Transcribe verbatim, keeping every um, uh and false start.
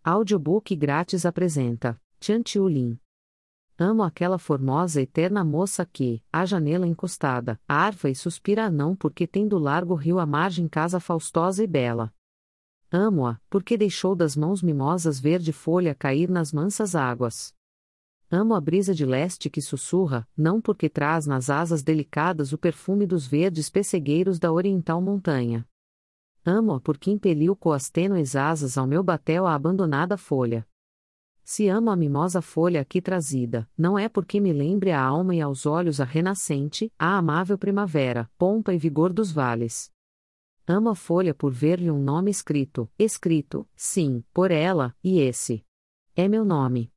Audiobook grátis apresenta Tianqiulin. Amo aquela formosa eterna moça que, à janela encostada, arfa e suspira não porque tem do largo rio à margem casa faustosa e bela. Amo-a, porque deixou das mãos mimosas verde folha cair nas mansas águas. Amo a brisa de leste que sussurra, não porque traz nas asas delicadas o perfume dos verdes pessegueiros da oriental montanha. Amo-a porque impeliu com as tênues asas ao meu batel a abandonada folha. Se amo a mimosa folha aqui trazida, não é porque me lembre à alma e aos olhos a renascente, a amável primavera, pompa e vigor dos vales. Amo a folha por ver-lhe um nome escrito, escrito, sim, por ela, e esse é meu nome.